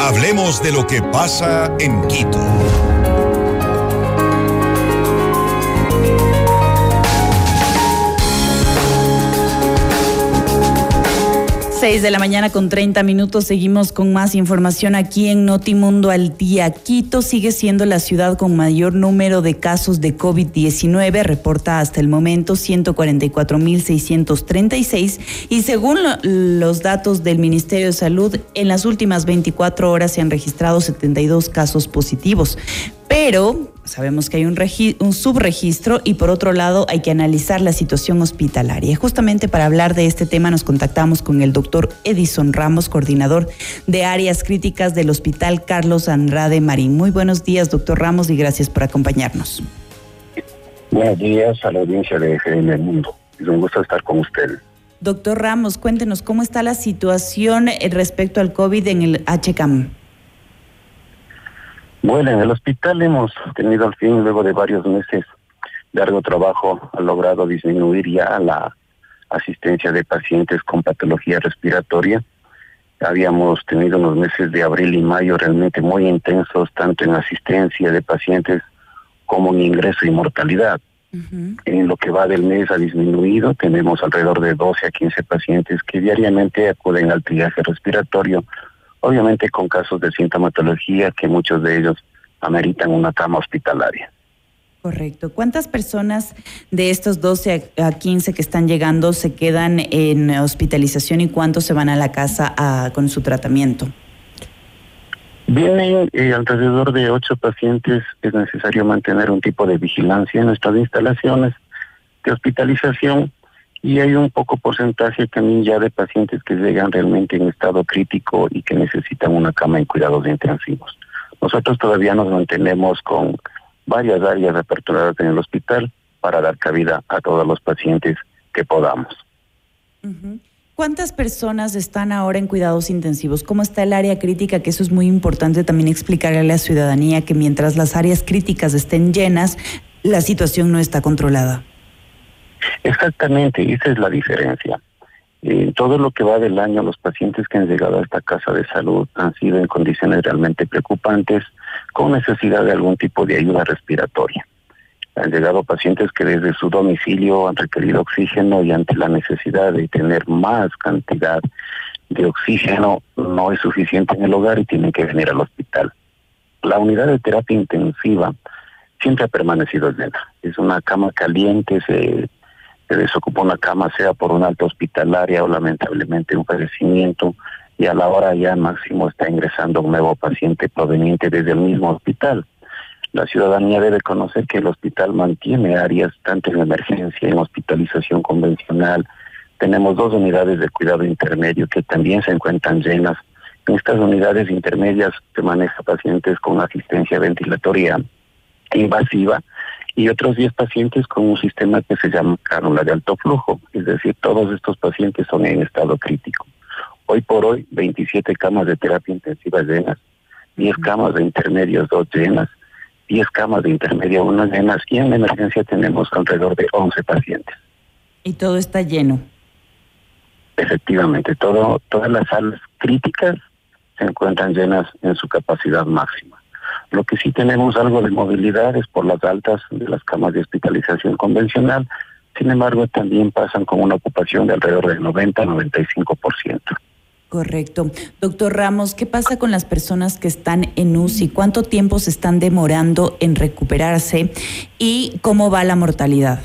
Hablemos de lo que pasa en Quito. 6 de la mañana con 30 minutos. Seguimos con más información aquí en Notimundo al Día. Quito sigue siendo la ciudad con mayor número de casos de COVID-19. Reporta hasta el momento 144.636 y según los datos del Ministerio de Salud, en las últimas 24 horas se han registrado 72 casos positivos. Pero sabemos que hay un subregistro y por otro lado hay que analizar la situación hospitalaria. Justamente para hablar de este tema nos contactamos con el doctor Edison Ramos, coordinador de áreas críticas del Hospital Carlos Andrade Marín. Muy buenos días, doctor Ramos, y gracias por acompañarnos. Buenos días a la audiencia de FM Mundo. Es un gusto estar con usted. Doctor Ramos, cuéntenos cómo está la situación respecto al COVID en el HCAM. Bueno, en el hospital hemos tenido al fin, luego de varios meses de arduo trabajo, ha logrado disminuir ya la asistencia de pacientes con patología respiratoria. Habíamos tenido unos meses de abril y mayo realmente muy intensos, tanto en asistencia de pacientes como en ingreso y mortalidad. En lo que va del mes ha disminuido, tenemos alrededor de 12 a 15 pacientes que diariamente acuden al triaje respiratorio, obviamente con casos de sintomatología que muchos de ellos ameritan una cama hospitalaria. Correcto. ¿Cuántas personas de estos 12 a 15 que están llegando se quedan en hospitalización y cuántos se van a la casa con su tratamiento? Vienen alrededor de 8 pacientes. Es necesario mantener un tipo de vigilancia en nuestras instalaciones de hospitalización. Y hay un poco porcentaje también ya de pacientes que llegan realmente en estado crítico y que necesitan una cama en cuidados intensivos. Nosotros todavía nos mantenemos con varias áreas aperturadas en el hospital para dar cabida a todos los pacientes que podamos. ¿Cuántas personas están ahora en cuidados intensivos? ¿Cómo está el área crítica? Que eso es muy importante también explicarle a la ciudadanía que mientras las áreas críticas estén llenas, la situación no está controlada. Exactamente, esa es la diferencia. En todo lo que va del año, los pacientes que han llegado a esta casa de salud han sido en condiciones realmente preocupantes, con necesidad de algún tipo de ayuda respiratoria. Han llegado pacientes que desde su domicilio han requerido oxígeno y ante la necesidad de tener más cantidad de oxígeno no es suficiente en el hogar y tienen que venir al hospital. La unidad de terapia intensiva siempre ha permanecido llena. Es una cama caliente, se desocupa una cama, sea por una alta hospitalaria o lamentablemente un padecimiento, y a la hora ya máximo está ingresando un nuevo paciente proveniente desde el mismo hospital. La ciudadanía debe conocer que el hospital mantiene áreas tanto en emergencia, en hospitalización convencional. Tenemos 2 unidades de cuidado intermedio que también se encuentran llenas. En estas unidades intermedias se maneja pacientes con asistencia ventilatoria invasiva y otros 10 pacientes con un sistema que se llama cánula de alto flujo, es decir, todos estos pacientes son en estado crítico. Hoy por hoy, 27 camas de terapia intensiva llenas, 10 camas de intermedios 2 llenas, 10 camas de intermedio 1 llenas, y en la emergencia tenemos alrededor de 11 pacientes. ¿Y todo está lleno? Efectivamente, todas las salas críticas se encuentran llenas en su capacidad máxima. Lo que sí tenemos algo de movilidad es por las altas de las camas de hospitalización convencional. Sin embargo, también pasan con una ocupación de alrededor del 90-95%. Correcto. Doctor Ramos, ¿qué pasa con las personas que están en UCI? ¿Cuánto tiempo se están demorando en recuperarse? ¿Y cómo va la mortalidad?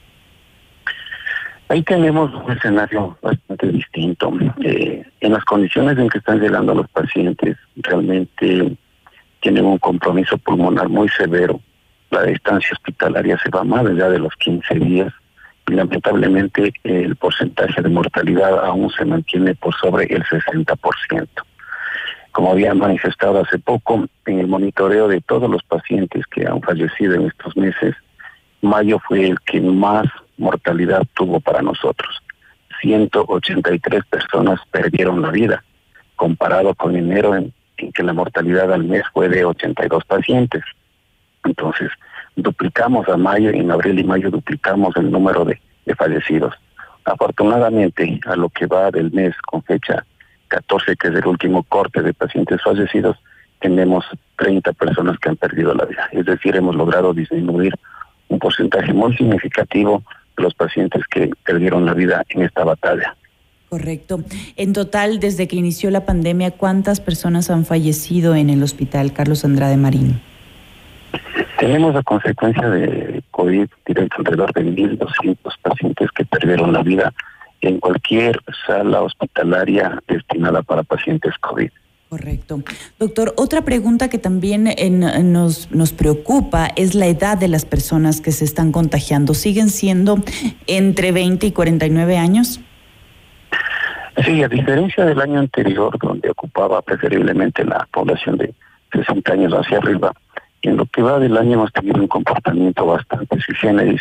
Ahí tenemos un escenario bastante distinto. En las condiciones en que están llegando los pacientes, realmente tienen un compromiso pulmonar muy severo. La distancia hospitalaria se va más allá de los 15 días y lamentablemente el porcentaje de mortalidad aún se mantiene por sobre el 60%. Como había manifestado hace poco, en el monitoreo de todos los pacientes que han fallecido en estos meses, mayo fue el que más mortalidad tuvo para nosotros. 183 personas perdieron la vida, comparado con enero en que la mortalidad al mes fue de 82 pacientes. Entonces, duplicamos a mayo, y en abril y mayo duplicamos el número de fallecidos. Afortunadamente, a lo que va del mes con fecha 14, que es el último corte de pacientes fallecidos, tenemos 30 personas que han perdido la vida. Es decir, hemos logrado disminuir un porcentaje muy significativo de los pacientes que perdieron la vida en esta batalla. Correcto. En total, desde que inició la pandemia, ¿cuántas personas han fallecido en el hospital Carlos Andrade Marín? Tenemos a consecuencia de COVID directo alrededor de 1.200 pacientes que perdieron la vida en cualquier sala hospitalaria destinada para pacientes COVID. Correcto. Doctor, otra pregunta que también nos preocupa es la edad de las personas que se están contagiando. ¿Siguen siendo entre 20 y 49 años? Sí, a diferencia del año anterior, donde ocupaba preferiblemente la población de 60 años hacia arriba, en lo que va del año hemos tenido un comportamiento bastante sui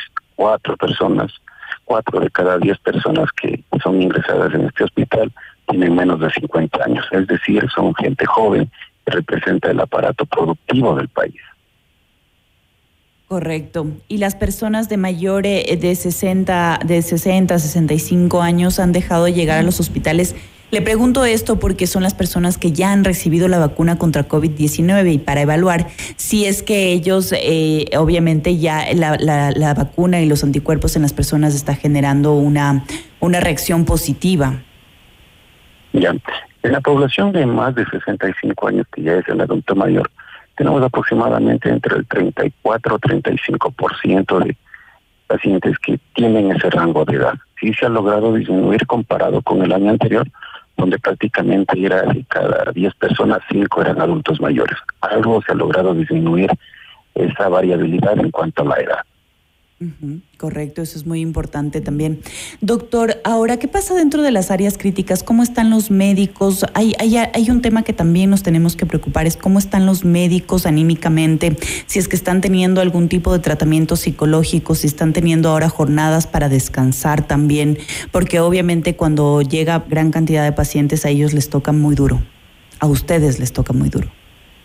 4 de cada 10 personas que son ingresadas en este hospital tienen menos de 50 años, es decir, son gente joven que representa el aparato productivo del país. Correcto. ¿Y las personas de mayores de 60, 65 años han dejado de llegar a los hospitales? Le pregunto esto porque son las personas que ya han recibido la vacuna contra COVID-19 y para evaluar si es que ellos, obviamente ya la vacuna y los anticuerpos en las personas está generando una reacción positiva. Ya, en la población de más de 65 años, que ya es el adulto mayor, tenemos aproximadamente entre el 34-35% de pacientes que tienen ese rango de edad. Sí se ha logrado disminuir comparado con el año anterior, donde prácticamente era de cada 10 personas, 5 eran adultos mayores. Algo se ha logrado disminuir esa variabilidad en cuanto a la edad. Correcto, eso es muy importante también. Doctor, ahora, ¿qué pasa dentro de las áreas críticas? ¿Cómo están los médicos? Hay un tema que también nos tenemos que preocupar, es cómo están los médicos anímicamente, si es que están teniendo algún tipo de tratamiento psicológico, si están teniendo ahora jornadas para descansar también, porque obviamente cuando llega gran cantidad de pacientes a ellos les toca muy duro, a ustedes les toca muy duro.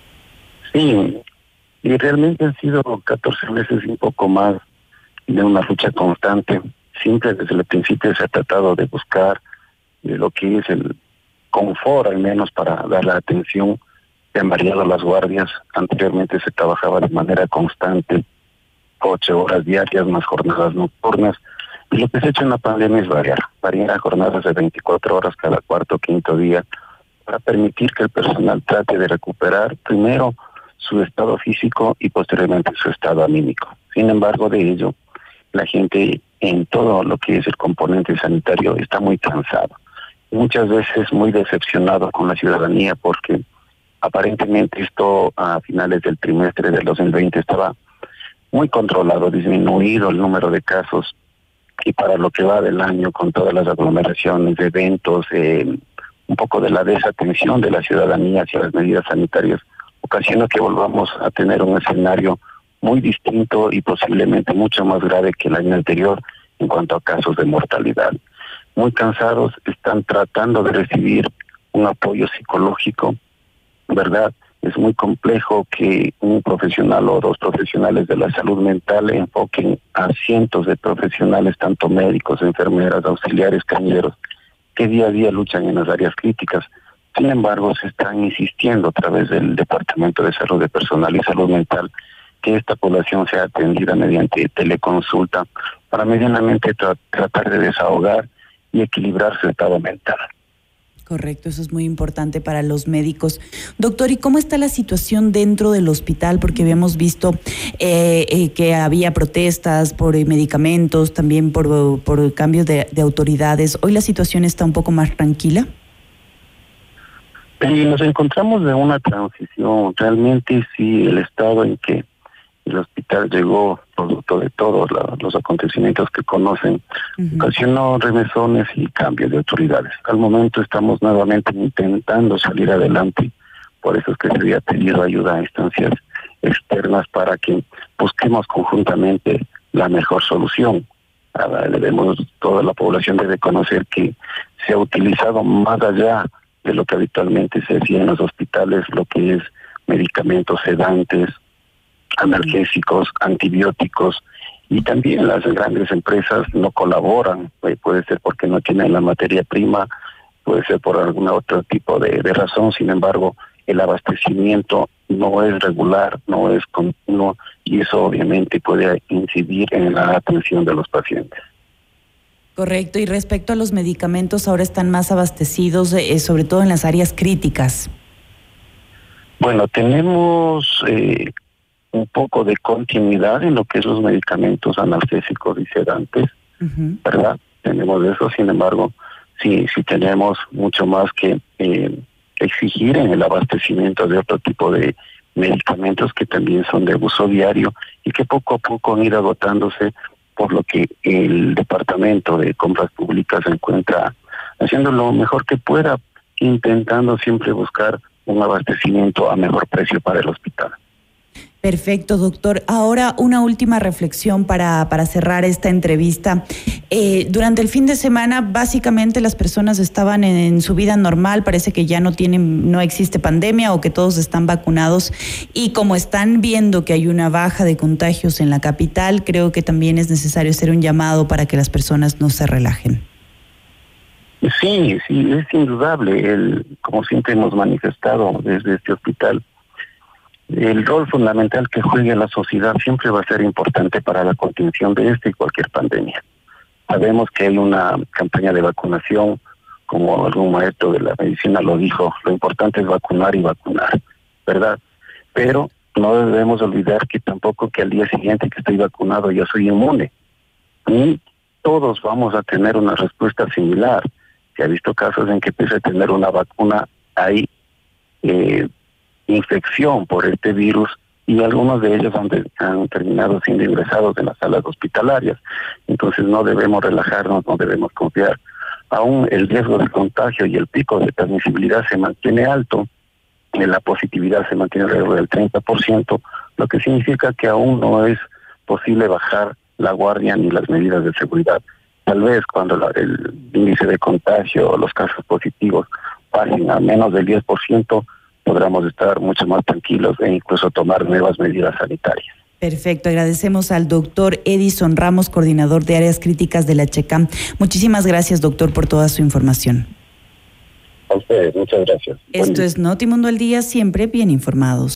Sí, y realmente han sido 14 meses y un poco más de una lucha constante. Siempre desde el principio se ha tratado de buscar lo que es el confort, al menos para dar la atención. Se han variado las guardias. Anteriormente se trabajaba de manera constante, 8 horas diarias más jornadas nocturnas. Y lo que se ha hecho en la pandemia es variar a jornadas de 24 horas cada cuarto o quinto día, para permitir que el personal trate de recuperar primero su estado físico y posteriormente su estado anímico. Sin embargo, de ello, la gente en todo lo que es el componente sanitario está muy cansado, muchas veces muy decepcionado con la ciudadanía, porque aparentemente esto a finales del trimestre del 2020 estaba muy controlado, disminuido el número de casos, y para lo que va del año, con todas las aglomeraciones de eventos, un poco de la desatención de la ciudadanía hacia las medidas sanitarias, ocasiona que volvamos a tener un escenario muy distinto y posiblemente mucho más grave que el año anterior en cuanto a casos de mortalidad. Muy cansados, están tratando de recibir un apoyo psicológico, ¿verdad? Es muy complejo que un profesional o dos profesionales de la salud mental enfoquen a cientos de profesionales, tanto médicos, enfermeras, auxiliares, camilleros, que día a día luchan en las áreas críticas. Sin embargo, se están insistiendo a través del Departamento de Salud de Personal y Salud Mental que esta población sea atendida mediante teleconsulta para medianamente tratar de desahogar y equilibrar su estado mental. Correcto, eso es muy importante para los médicos. Doctor, ¿y cómo está la situación dentro del hospital? Porque habíamos visto que había protestas por medicamentos, también por cambios de autoridades. ¿Hoy la situación está un poco más tranquila? Nos encontramos en una transición. Realmente sí, el estado en que el hospital llegó, producto de todos los acontecimientos que conocen, ocasionó remesones y cambios de autoridades. Al momento estamos nuevamente intentando salir adelante, por eso es que se había pedido ayuda a instancias externas para que busquemos conjuntamente la mejor solución. Toda la población debe conocer que se ha utilizado más allá de lo que habitualmente se hacía en los hospitales, lo que es medicamentos sedantes, analgésicos, antibióticos, y también las grandes empresas no colaboran, puede ser porque no tienen la materia prima puede ser por algún otro tipo de razón. Sin embargo, el abastecimiento no es regular, no es continuo, y eso obviamente puede incidir en la atención de los pacientes. Correcto. Y respecto a los medicamentos, ahora están más abastecidos, sobre todo en las áreas críticas. Bueno, tenemos un poco de continuidad en lo que es los medicamentos analgésicos y sedantes, ¿verdad? Tenemos eso. Sin embargo, sí tenemos mucho más que exigir en el abastecimiento de otro tipo de medicamentos que también son de uso diario y que poco a poco han ido agotándose, por lo que el Departamento de Compras Públicas se encuentra haciendo lo mejor que pueda, intentando siempre buscar un abastecimiento a mejor precio para el hospital. Perfecto, doctor. Ahora una última reflexión para cerrar esta entrevista. Durante el fin de semana, básicamente las personas estaban en su vida normal, parece que ya no existe pandemia o que todos están vacunados, y como están viendo que hay una baja de contagios en la capital, creo que también es necesario hacer un llamado para que las personas no se relajen. Sí, es indudable. Como siempre hemos manifestado desde este hospital, el rol fundamental que juegue la sociedad siempre va a ser importante para la contención de esta y cualquier pandemia. Sabemos que hay una campaña de vacunación, como algún maestro de la medicina lo dijo, lo importante es vacunar y vacunar, ¿verdad? Pero no debemos olvidar que tampoco que al día siguiente que estoy vacunado yo soy inmune. Y todos vamos a tener una respuesta similar. Se ha visto casos en que pese a tener una vacuna hay infección por este virus, y algunos de ellos han terminado siendo ingresados en las salas hospitalarias. Entonces no debemos relajarnos, no debemos confiar. Aún el riesgo de contagio y el pico de transmisibilidad se mantiene alto, la positividad se mantiene alrededor del 30%, lo que significa que aún no es posible bajar la guardia ni las medidas de seguridad. Tal vez cuando el índice de contagio o los casos positivos pasen a menos del 10%, podremos estar mucho más tranquilos e incluso tomar nuevas medidas sanitarias. Perfecto, agradecemos al doctor Edison Ramos, coordinador de áreas críticas de la Checam. Muchísimas gracias, doctor, por toda su información. A ustedes, muchas gracias. Esto es Notimundo al Día, siempre bien informados.